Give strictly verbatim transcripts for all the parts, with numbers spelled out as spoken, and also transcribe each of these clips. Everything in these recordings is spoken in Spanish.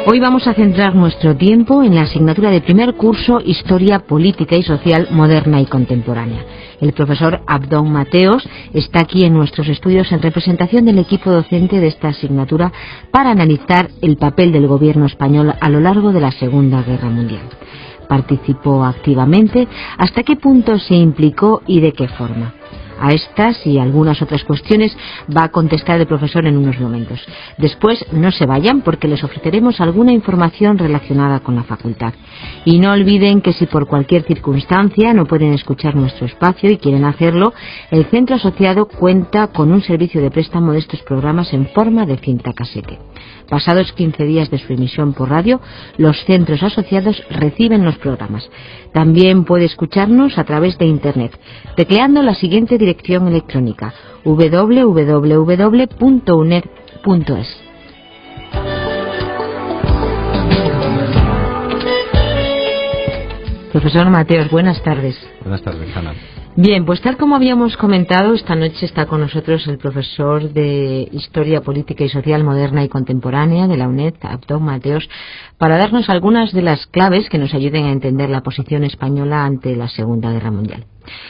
Hoy vamos a centrar nuestro tiempo en la asignatura de primer curso Historia Política y Social Moderna y Contemporánea. El profesor Abdón Mateos está aquí en nuestros estudios en representación del equipo docente de esta asignatura para analizar el papel del gobierno español a lo largo de la Segunda Guerra Mundial. Participó activamente, hasta qué punto se implicó y de qué forma. A estas y algunas otras cuestiones va a contestar el profesor en unos momentos. Después no se vayan porque les ofreceremos alguna información relacionada con la facultad. Y no olviden que si por cualquier circunstancia no pueden escuchar nuestro espacio y quieren hacerlo, el centro asociado cuenta con un servicio de préstamo de estos programas en forma de cinta casete. Pasados quince días de su emisión por radio, los centros asociados reciben los programas. También puede escucharnos a través de Internet, tecleando la siguiente dirección electrónica: doble u doble u doble u punto uned punto es. Profesor Mateos, buenas tardes. Buenas tardes, Ana. Bien, pues tal como habíamos comentado, esta noche está con nosotros el profesor de Historia Política y Social Moderna y Contemporánea de la UNED, Abdón Mateos, para darnos algunas de las claves que nos ayuden a entender la posición española ante la Segunda Guerra Mundial.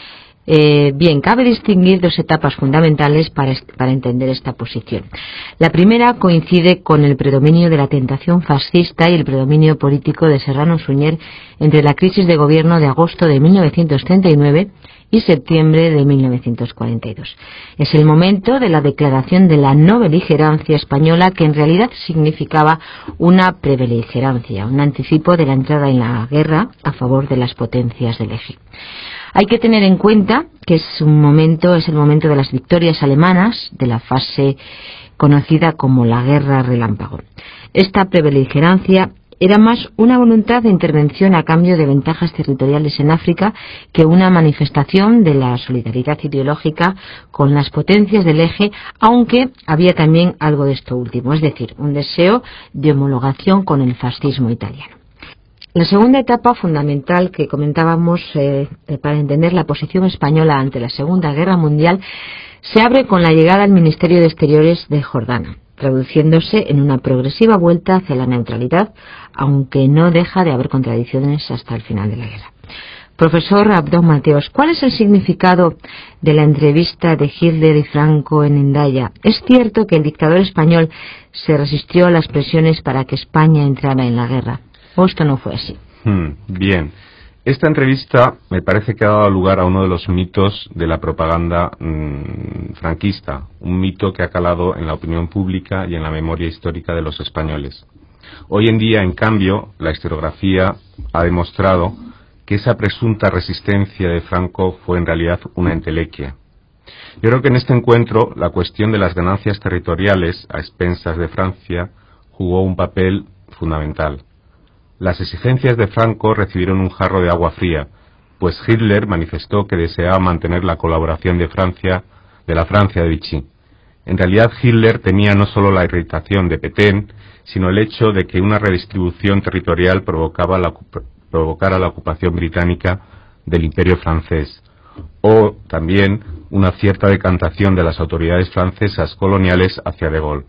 Eh, bien, cabe distinguir dos etapas fundamentales para, para entender esta posición. La primera coincide con el predominio de la tentación fascista y el predominio político de Serrano Suñer entre la crisis de gobierno de agosto de mil novecientos treinta y nueve y septiembre de mil novecientos cuarenta y dos. Es el momento de la declaración de la no beligerancia española, que en realidad significaba una prebeligerancia, un anticipo de la entrada en la guerra a favor de las potencias del eje. Hay que tener en cuenta que es un momento, es el momento de las victorias alemanas, de la fase conocida como la Guerra Relámpago. Esta prebeligerancia era más una voluntad de intervención a cambio de ventajas territoriales en África que una manifestación de la solidaridad ideológica con las potencias del eje, aunque había también algo de esto último, es decir, un deseo de homologación con el fascismo italiano. La segunda etapa fundamental que comentábamos eh, para entender la posición española ante la Segunda Guerra Mundial se abre con la llegada al Ministerio de Exteriores de Jordana, traduciéndose en una progresiva vuelta hacia la neutralidad, aunque no deja de haber contradicciones hasta el final de la guerra. Profesor Abdón Mateos, ¿cuál es el significado de la entrevista de Hitler y Franco en Hendaya? ¿Es cierto que el dictador español se resistió a las presiones para que España entrara en la guerra? ¿O esto no fue así? Hmm, bien. Esta entrevista me parece que ha dado lugar a uno de los mitos de la propaganda mmm, franquista, un mito que ha calado en la opinión pública y en la memoria histórica de los españoles. Hoy en día, en cambio, la historiografía ha demostrado que esa presunta resistencia de Franco fue en realidad una entelequia. Yo creo que en este encuentro la cuestión de las ganancias territoriales a expensas de Francia jugó un papel fundamental. Las exigencias de Franco recibieron un jarro de agua fría, pues Hitler manifestó que deseaba mantener la colaboración de Francia, de la Francia de Vichy. En realidad Hitler tenía no solo la irritación de Pétain, sino el hecho de que una redistribución territorial provocaba la, provocara la ocupación británica del Imperio francés, o también una cierta decantación de las autoridades francesas coloniales hacia De Gaulle.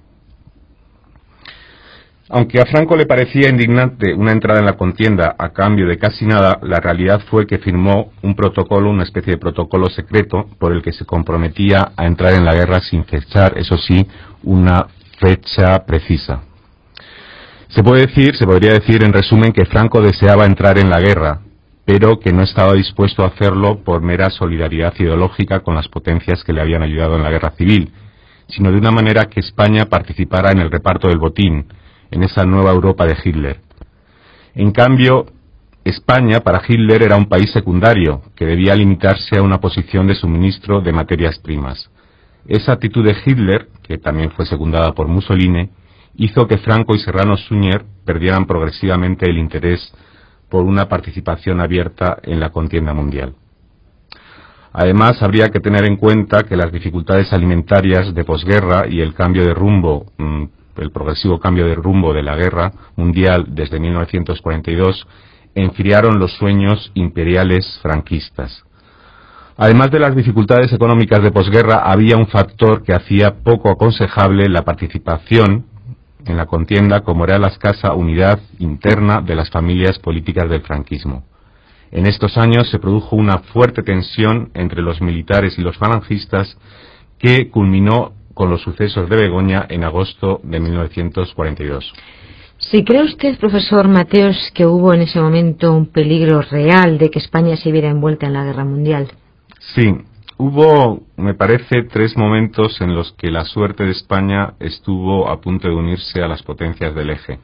Aunque a Franco le parecía indignante una entrada en la contienda a cambio de casi nada, la realidad fue que firmó un protocolo, una especie de protocolo secreto, por el que se comprometía a entrar en la guerra sin fechar, eso sí, una fecha precisa. Se puede decir, se podría decir en resumen que Franco deseaba entrar en la guerra, pero que no estaba dispuesto a hacerlo por mera solidaridad ideológica con las potencias que le habían ayudado en la guerra civil, sino de una manera que España participara en el reparto del botín, en esa nueva Europa de Hitler. En cambio, España para Hitler era un país secundario, que debía limitarse a una posición de suministro de materias primas. Esa actitud de Hitler, que también fue secundada por Mussolini, hizo que Franco y Serrano Suñer perdieran progresivamente el interés por una participación abierta en la contienda mundial. Además, habría que tener en cuenta que las dificultades alimentarias de posguerra y el cambio de rumbo mmm, el progresivo cambio de rumbo de la guerra mundial desde mil novecientos cuarenta y dos enfriaron los sueños imperiales franquistas. Además de las dificultades económicas de posguerra, había un factor que hacía poco aconsejable la participación en la contienda como era la escasa unidad interna de las familias políticas del franquismo. En estos años se produjo una fuerte tensión entre los militares y los falangistas que culminó con los sucesos de Begoña en agosto de mil novecientos cuarenta y dos. ¿Sí cree usted, profesor Mateos, que hubo en ese momento un peligro real de que España se viera envuelta en la guerra mundial? Sí, hubo, me parece, tres momentos en los que la suerte de España estuvo a punto de unirse a las potencias del eje.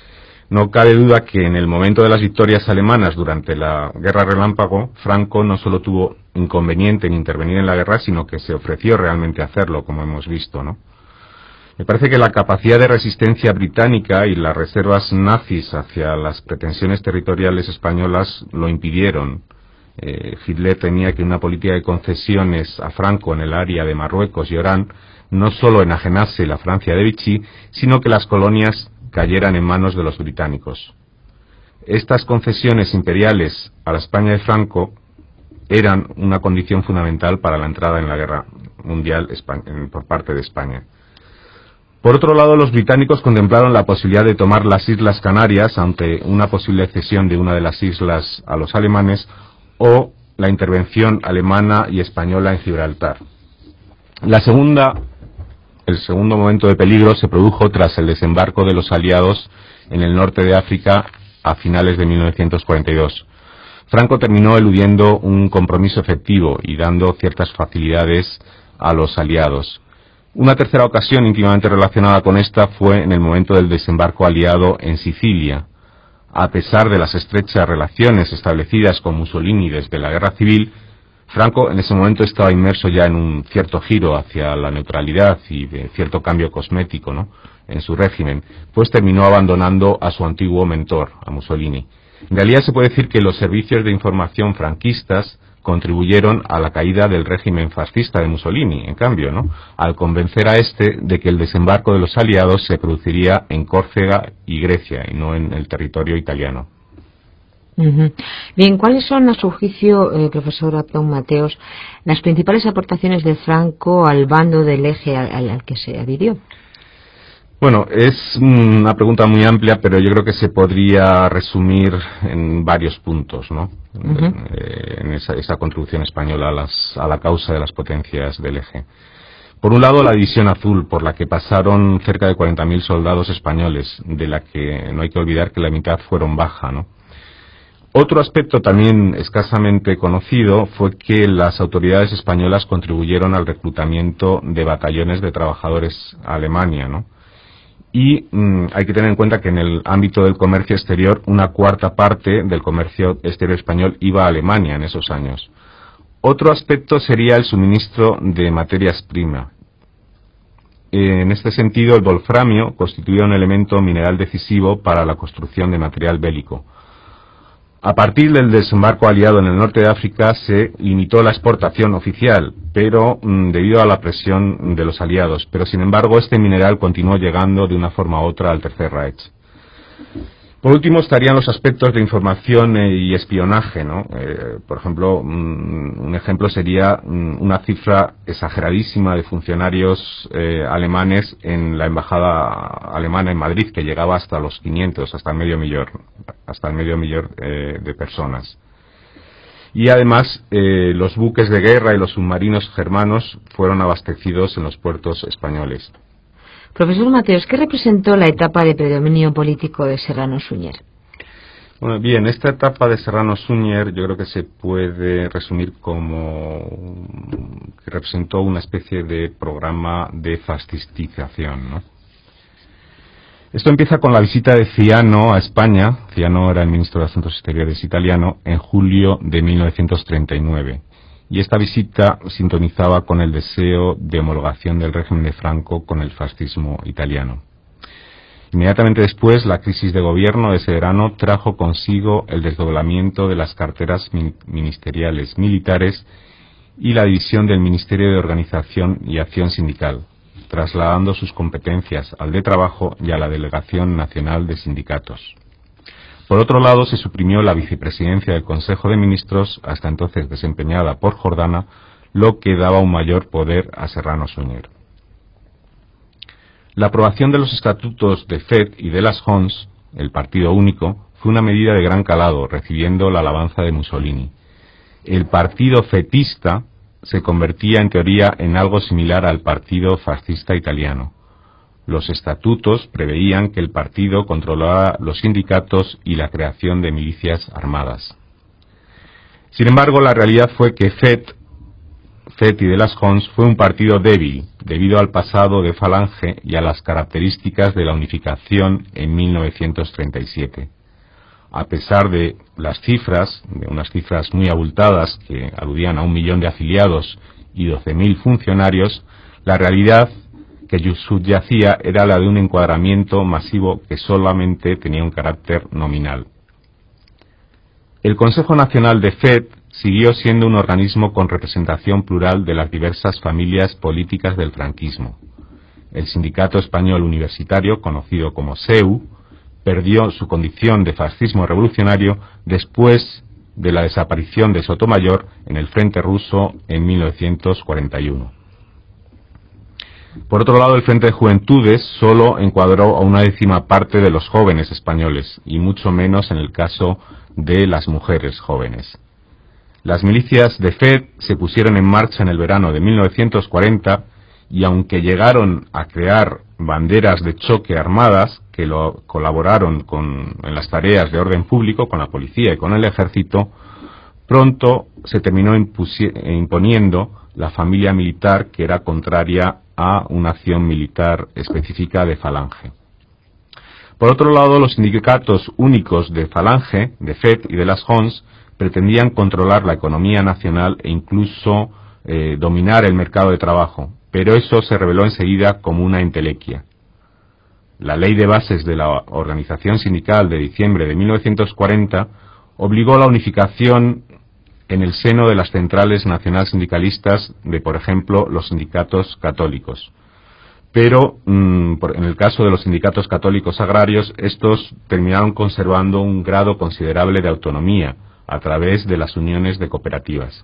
No cabe duda que en el momento de las victorias alemanas durante la Guerra Relámpago, Franco no solo tuvo inconveniente en intervenir en la guerra, sino que se ofreció realmente a hacerlo, como hemos visto, ¿no? Me parece que la capacidad de resistencia británica y las reservas nazis hacia las pretensiones territoriales españolas lo impidieron. Eh, Hitler temía que una política de concesiones a Franco en el área de Marruecos y Orán no solo enajenase la Francia de Vichy, sino que las colonias cayeran en manos de los británicos. Estas concesiones imperiales a la España de Franco eran una condición fundamental para la entrada en la guerra mundial por parte de España. Por otro lado, los británicos contemplaron la posibilidad de tomar las Islas Canarias ante una posible cesión de una de las islas a los alemanes o la intervención alemana y española en Gibraltar. La segunda, el segundo momento de peligro se produjo tras el desembarco de los aliados en el norte de África a finales de mil novecientos cuarenta y dos. Franco terminó eludiendo un compromiso efectivo y dando ciertas facilidades a los aliados. Una tercera ocasión íntimamente relacionada con esta fue en el momento del desembarco aliado en Sicilia. A pesar de las estrechas relaciones establecidas con Mussolini desde la guerra civil, Franco en ese momento estaba inmerso ya en un cierto giro hacia la neutralidad y de cierto cambio cosmético, ¿no?, en su régimen, pues terminó abandonando a su antiguo mentor, a Mussolini. En realidad se puede decir que los servicios de información franquistas contribuyeron a la caída del régimen fascista de Mussolini, en cambio, ¿no?, al convencer a este de que el desembarco de los aliados se produciría en Córcega y Grecia, y no en el territorio italiano. Uh-huh. Bien, ¿cuáles son, a su juicio, eh, profesor Abdón Mateos, las principales aportaciones de Franco al bando del eje al, al que se adhirió? Bueno, es una pregunta muy amplia, pero yo creo que se podría resumir en varios puntos, ¿no? Uh-huh. eh, en esa, esa contribución española a, las, a la causa de las potencias del eje. Por un lado, la División Azul, por la que pasaron cerca de cuarenta mil soldados españoles, de la que no hay que olvidar que la mitad fueron baja, ¿no? Otro aspecto también escasamente conocido fue que las autoridades españolas contribuyeron al reclutamiento de batallones de trabajadores a Alemania, ¿no? Y mmm, hay que tener en cuenta que en el ámbito del comercio exterior, una cuarta parte del comercio exterior español iba a Alemania en esos años. Otro aspecto sería el suministro de materias primas. En este sentido, el wolframio constituía un elemento mineral decisivo para la construcción de material bélico. A partir del desembarco aliado en el norte de África se limitó la exportación oficial, pero mmm, debido a la presión de los aliados. Pero sin embargo, este mineral continuó llegando de una forma u otra al Tercer Reich. Por último estarían los aspectos de información y espionaje, ¿no? Eh, por ejemplo, mmm, un ejemplo sería mmm, una cifra exageradísima de funcionarios eh, alemanes en la embajada alemana en Madrid, que llegaba hasta los quinientos, hasta el medio millón, hasta el medio millón eh, de personas. Y además, eh, los buques de guerra y los submarinos germanos fueron abastecidos en los puertos españoles. Profesor Mateos, ¿qué representó la etapa de predominio político de Serrano Suñer? Bueno, bien, esta etapa de Serrano Suñer yo creo que se puede resumir como que representó una especie de programa de fascistización, ¿no? Esto empieza con la visita de Ciano a España. Ciano era el ministro de Asuntos Exteriores italiano en julio de mil novecientos treinta y nueve. Y esta visita sintonizaba con el deseo de homologación del régimen de Franco con el fascismo italiano. Inmediatamente después, la crisis de gobierno de ese verano trajo consigo el desdoblamiento de las carteras ministeriales militares y la división del Ministerio de Organización y Acción Sindical, trasladando sus competencias al de Trabajo y a la Delegación Nacional de Sindicatos. Por otro lado, se suprimió la vicepresidencia del Consejo de Ministros, hasta entonces desempeñada por Jordana, lo que daba un mayor poder a Serrano Suñer. La aprobación de los estatutos de F E T y de las Hons, el partido único, fue una medida de gran calado, recibiendo la alabanza de Mussolini. El partido fetista se convertía en teoría en algo similar al partido fascista italiano. Los estatutos preveían que el partido controlaba los sindicatos y la creación de milicias armadas. Sin embargo, la realidad fue que F E T, F E T y de las Hons fue un partido débil, debido al pasado de Falange y a las características de la unificación en mil novecientos treinta y siete. A pesar de las cifras, de unas cifras muy abultadas que aludían a un millón de afiliados y doce mil funcionarios, la realidad que subyacía era la de un encuadramiento masivo que solamente tenía un carácter nominal. El Consejo Nacional de F E T siguió siendo un organismo con representación plural de las diversas familias políticas del franquismo. El Sindicato Español Universitario, conocido como S E U, perdió su condición de fascismo revolucionario después de la desaparición de Sotomayor en el frente ruso en mil novecientos cuarenta y uno. Por otro lado, el Frente de Juventudes solo encuadró a una décima parte de los jóvenes españoles, y mucho menos en el caso de las mujeres jóvenes. Las milicias de F E T se pusieron en marcha en el verano de mil novecientos cuarenta, y aunque llegaron a crear banderas de choque armadas que lo colaboraron con, en las tareas de orden público con la policía y con el ejército, pronto se terminó imponiendo la familia militar, que era contraria a una acción militar específica de Falange. Por otro lado, los sindicatos únicos de Falange, de F E T y de las Hons pretendían controlar la economía nacional e incluso eh, dominar el mercado de trabajo, pero eso se reveló enseguida como una entelequia. La Ley de Bases de la Organización Sindical de diciembre de mil novecientos cuarenta obligó a la unificación en el seno de las centrales nacionalsindicalistas de, por ejemplo, los sindicatos católicos. Pero, mmm, por, en el caso de los sindicatos católicos agrarios, estos terminaron conservando un grado considerable de autonomía a través de las uniones de cooperativas.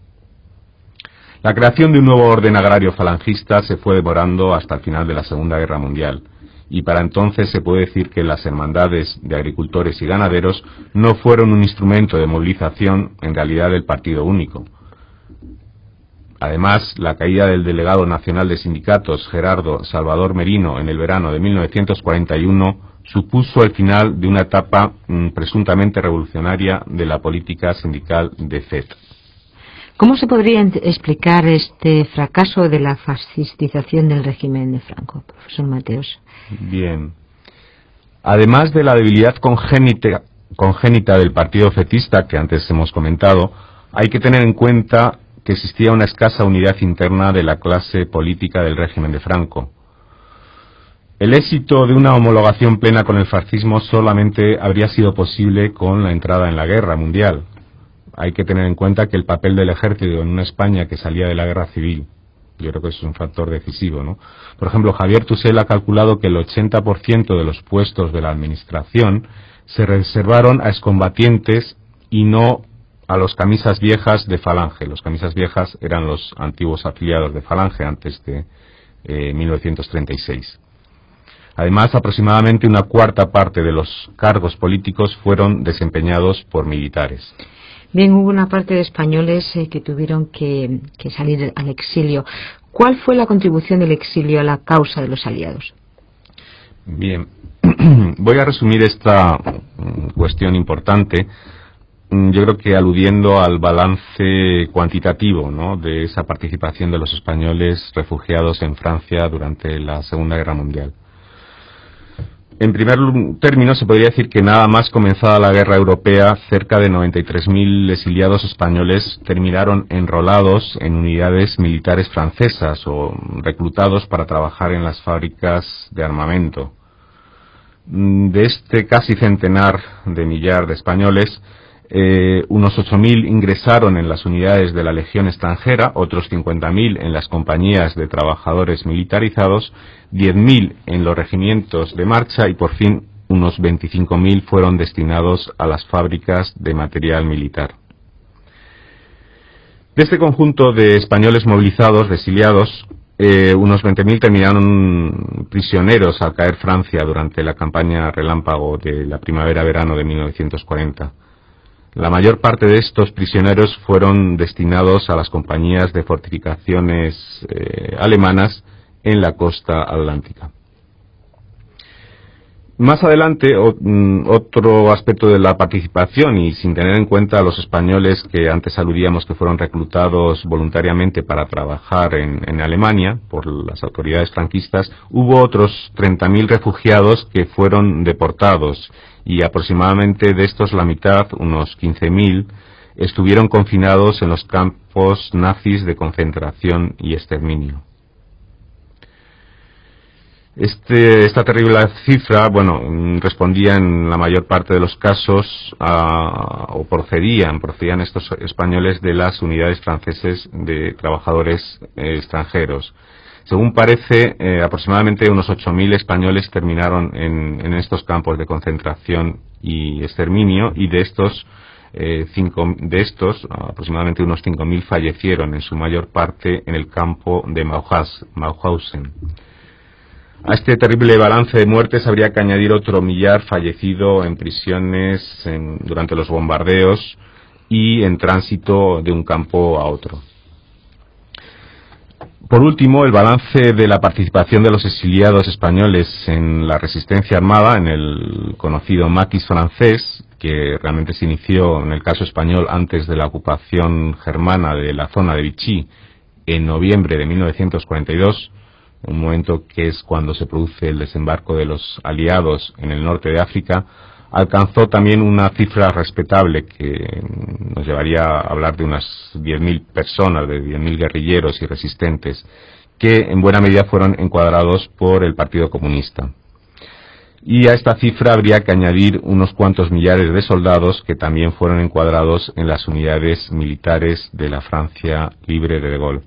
La creación de un nuevo orden agrario falangista se fue demorando hasta el final de la Segunda Guerra Mundial, y para entonces se puede decir que las hermandades de agricultores y ganaderos no fueron un instrumento de movilización en realidad del partido único. Además, la caída del delegado nacional de sindicatos, Gerardo Salvador Merino, en el verano de mil novecientos cuarenta y uno, supuso el final de una etapa mmm, presuntamente revolucionaria de la política sindical de F E T. ¿Cómo se podría explicar este fracaso de la fascistización del régimen de Franco, profesor Mateos? Bien. Además de la debilidad congénita, congénita del partido fetista que antes hemos comentado, hay que tener en cuenta que existía una escasa unidad interna de la clase política del régimen de Franco. El éxito de una homologación plena con el fascismo solamente habría sido posible con la entrada en la guerra mundial. Hay que tener en cuenta que el papel del ejército en una España que salía de la guerra civil, yo creo que es un factor decisivo, ¿no? Por ejemplo, Javier Tussell ha calculado que el ochenta por ciento de los puestos de la administración se reservaron a excombatientes y no a los camisas viejas de Falange. Los camisas viejas eran los antiguos afiliados de Falange antes de eh, mil novecientos treinta y seis. Además, aproximadamente una cuarta parte de los cargos políticos fueron desempeñados por militares. Bien, hubo una parte de españoles eh, que tuvieron que, que salir al exilio. ¿Cuál fue la contribución del exilio a la causa de los aliados? Bien, voy a resumir esta cuestión importante, yo creo que aludiendo al balance cuantitativo, ¿no?, de esa participación de los españoles refugiados en Francia durante la Segunda Guerra Mundial. En primer término, se podría decir que nada más comenzada la guerra europea, cerca de noventa y tres mil exiliados españoles terminaron enrolados en unidades militares francesas o reclutados para trabajar en las fábricas de armamento. De este casi centenar de millar de españoles, eh, unos ocho mil ingresaron en las unidades de la Legión extranjera, otros cincuenta mil en las compañías de trabajadores militarizados, diez mil en los regimientos de marcha y por fin unos veinticinco mil fueron destinados a las fábricas de material militar. De este conjunto de españoles movilizados, de exiliados, eh, unos veinte mil terminaron prisioneros al caer Francia durante la campaña relámpago de la primavera-verano de mil novecientos cuarenta. La mayor parte de estos prisioneros fueron destinados a las compañías de fortificaciones eh, alemanas en la costa atlántica. Más adelante, o, mm, otro aspecto de la participación, y sin tener en cuenta a los españoles que antes aludíamos que fueron reclutados voluntariamente para trabajar en, en Alemania por las autoridades franquistas, hubo otros treinta mil refugiados que fueron deportados, y aproximadamente de estos la mitad, unos quince mil, estuvieron confinados en los campos nazis de concentración y exterminio. Este, esta terrible cifra, bueno, respondía en la mayor parte de los casos a, o procedían, procedían estos españoles de las unidades franceses de trabajadores eh, extranjeros. Según parece, eh, aproximadamente unos ocho mil españoles terminaron en, en estos campos de concentración y exterminio, y de estos, eh, cinco, de estos aproximadamente unos cinco mil fallecieron, en su mayor parte en el campo de Mauthausen. A este terrible balance de muertes habría que añadir otro millar fallecido en prisiones en, durante los bombardeos y en tránsito de un campo a otro. Por último, el balance de la participación de los exiliados españoles en la resistencia armada, en el conocido maquis francés, que realmente se inició en el caso español antes de la ocupación germana de la zona de Vichy en noviembre de mil novecientos cuarenta y dos, un momento que es cuando se produce el desembarco de los aliados en el norte de África, alcanzó también una cifra respetable que nos llevaría a hablar de unas diez mil personas, de diez mil guerrilleros y resistentes, que en buena medida fueron encuadrados por el Partido Comunista. Y a esta cifra habría que añadir unos cuantos millares de soldados que también fueron encuadrados en las unidades militares de la Francia libre de De Gaulle.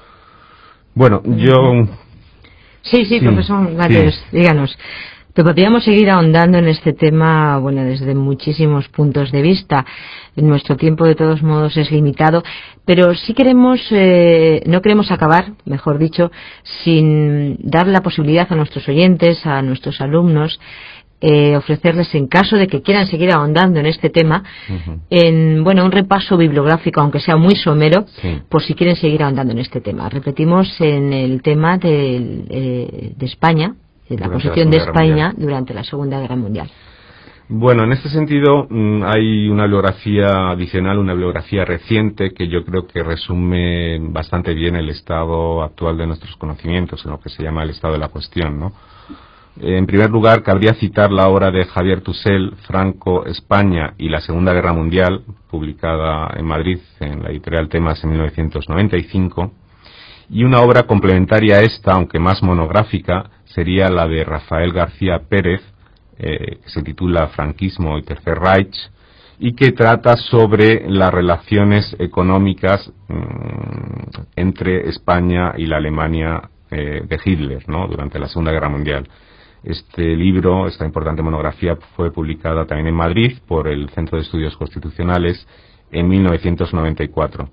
Bueno, yo... Sí, sí, sí, profesor Mateos, sí. Díganos. Pero podríamos seguir ahondando en este tema, bueno, desde muchísimos puntos de vista. Nuestro tiempo, de todos modos, es limitado, pero sí queremos, eh, no queremos acabar, mejor dicho, sin dar la posibilidad a nuestros oyentes, a nuestros alumnos, eh, ofrecerles, en caso de que quieran seguir ahondando en este tema, uh-huh. en, bueno, un repaso bibliográfico, aunque sea muy somero, sí. por si quieren seguir ahondando en este tema. Repetimos en el tema de, eh, de España, de la durante posición la de España mundial. Durante la Segunda Guerra Mundial. Bueno, en este sentido hay una bibliografía adicional, una bibliografía reciente que yo creo que resume bastante bien el estado actual de nuestros conocimientos, en lo que se llama el estado de la cuestión, ¿no? En primer lugar, cabría citar la obra de Javier Tussell, Franco, España y la Segunda Guerra Mundial, publicada en Madrid en la editorial Temas en mil novecientos noventa y cinco, y una obra complementaria a esta, aunque más monográfica, sería la de Rafael García Pérez, eh, que se titula Franquismo y Tercer Reich, y que trata sobre las relaciones económicas mmm, entre España y la Alemania eh, de Hitler, ¿no?, durante la Segunda Guerra Mundial. Este libro, esta importante monografía, fue publicada también en Madrid por el Centro de Estudios Constitucionales en mil novecientos noventa y cuatro.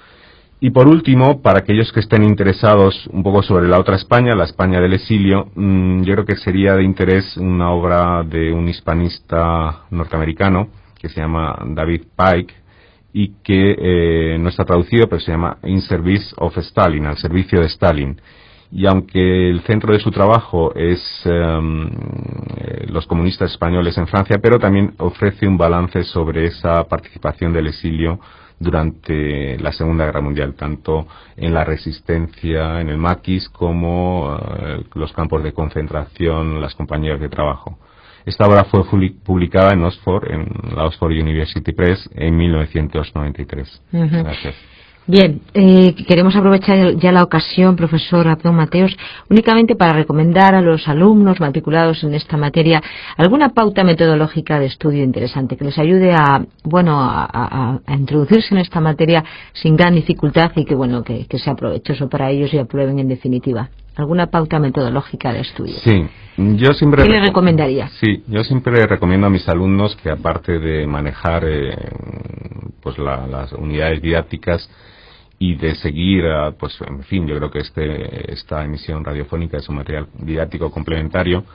Y por último, para aquellos que estén interesados un poco sobre la otra España, la España del exilio, mmm, yo creo que sería de interés una obra de un hispanista norteamericano que se llama David Pike y que eh, no está traducido, pero se llama In Service of Stalin, al servicio de Stalin. Y aunque el centro de su trabajo es um, eh, los comunistas españoles en Francia, pero también ofrece un balance sobre esa participación del exilio durante la Segunda Guerra Mundial, tanto en la resistencia, en el maquis, como uh, los campos de concentración, las compañías de trabajo. Esta obra fue publicada en Oxford, en la Oxford University Press, en mil novecientos noventa y tres. Uh-huh. Gracias. Bien, eh, queremos aprovechar ya la ocasión, profesor Abdón Mateos, únicamente para recomendar a los alumnos matriculados en esta materia alguna pauta metodológica de estudio interesante que les ayude a, bueno, a, a, a introducirse en esta materia sin gran dificultad y que, bueno, que, que sea provechoso para ellos y aprueben en definitiva. ¿Alguna pauta metodológica de estudio? Sí, yo siempre... ¿Qué le recomendaría? Sí, yo siempre recomiendo a mis alumnos que, aparte de manejar eh, pues la, las unidades didácticas y de seguir, pues en fin, yo creo que este esta emisión radiofónica es un material didáctico complementario,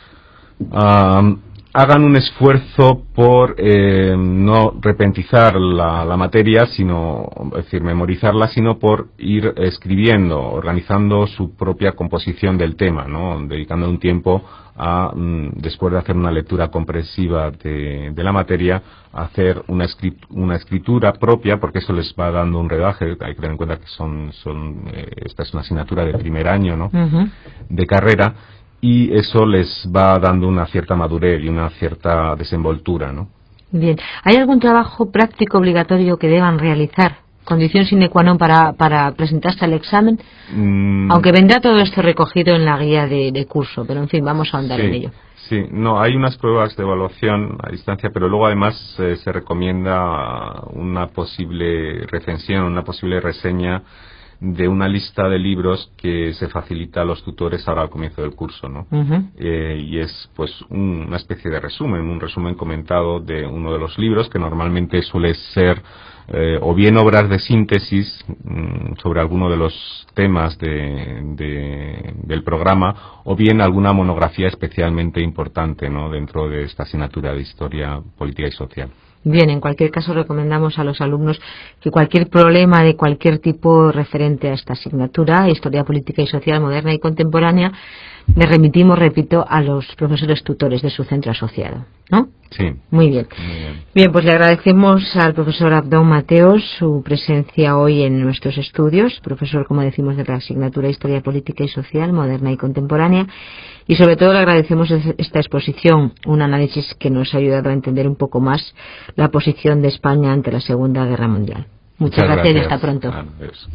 um, hagan un esfuerzo por eh, no repentizar la, la materia, sino, es decir, memorizarla, sino por ir escribiendo, organizando su propia composición del tema, ¿no? Dedicando un tiempo a, después de hacer una lectura comprensiva de, de la materia, a hacer una, escrit, una escritura propia, porque eso les va dando un redaje. Hay que tener en cuenta que son, son eh, esta es una asignatura de primer año, ¿no? Uh-huh. De carrera, y eso les va dando una cierta madurez y una cierta desenvoltura, ¿no? Bien. ¿Hay algún trabajo práctico obligatorio que deban realizar? Condición sine qua non para, para presentarse al examen, mm. aunque vendrá todo esto recogido en la guía de, de curso, pero en fin, vamos a ahondar sí, en ello. Sí, no, hay unas pruebas de evaluación a distancia, pero luego además eh, se recomienda una posible recensión, una posible reseña de una lista de libros que se facilita a los tutores ahora al comienzo del curso, ¿no? Uh-huh. Eh, y es pues un, una especie de resumen, un resumen comentado de uno de los libros, que normalmente suele ser eh, o bien obras de síntesis mmm, sobre alguno de los temas de, de, del programa, o bien alguna monografía especialmente importante, ¿no?, dentro de esta asignatura de Historia Política y Social. Bien, en cualquier caso recomendamos a los alumnos que cualquier problema de cualquier tipo referente a esta asignatura, Historia Política y Social Moderna y Contemporánea, le remitimos, repito, a los profesores tutores de su centro asociado, ¿no? Sí. Muy bien. Muy bien. Bien, pues le agradecemos al profesor Abdón Mateos su presencia hoy en nuestros estudios, profesor, como decimos, de la asignatura Historia Política y Social Moderna y Contemporánea, y sobre todo le agradecemos esta exposición, un análisis que nos ha ayudado a entender un poco más la posición de España ante la Segunda Guerra Mundial. Muchas, Muchas gracias, gracias y hasta pronto. Adiós.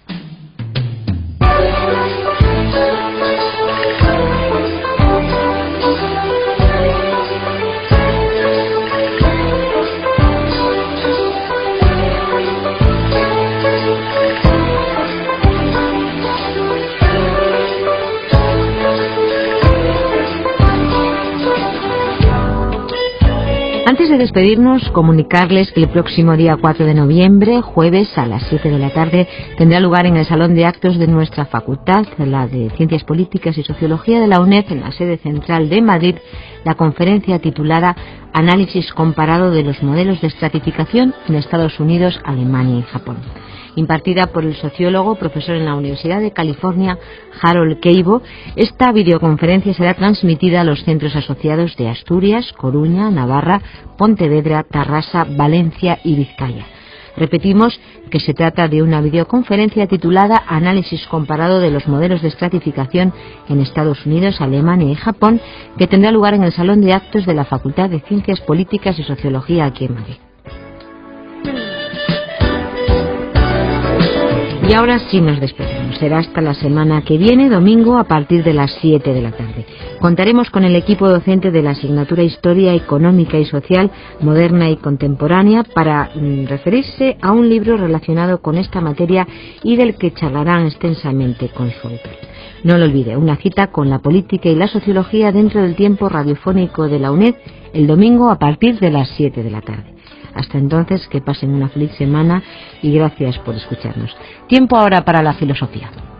Antes de despedirnos, comunicarles que el próximo día cuatro de noviembre, jueves, a las siete de la tarde, tendrá lugar en el Salón de Actos de nuestra facultad, la de Ciencias Políticas y Sociología de la UNED, en la sede central de Madrid, la conferencia titulada Análisis comparado de los modelos de estratificación en Estados Unidos, Alemania y Japón, impartida por el sociólogo, profesor en la Universidad de California, Harold Keibo. Esta videoconferencia será transmitida a los centros asociados de Asturias, Coruña, Navarra, Pontevedra, Tarrasa, Valencia y Vizcaya. Repetimos que se trata de una videoconferencia titulada Análisis comparado de los modelos de estratificación en Estados Unidos, Alemania y Japón, que tendrá lugar en el Salón de Actos de la Facultad de Ciencias Políticas y Sociología aquí en Madrid. Y ahora sí nos despedimos. Será hasta la semana que viene, domingo, a partir de las siete de la tarde. Contaremos con el equipo docente de la asignatura Historia Económica y Social Moderna y Contemporánea para mm, referirse a un libro relacionado con esta materia y del que charlarán extensamente con su autor. No lo olvide, una cita con la política y la sociología dentro del tiempo radiofónico de la UNED el domingo a partir de las siete de la tarde. Hasta entonces, que pasen una feliz semana y gracias por escucharnos. Tiempo ahora para la filosofía.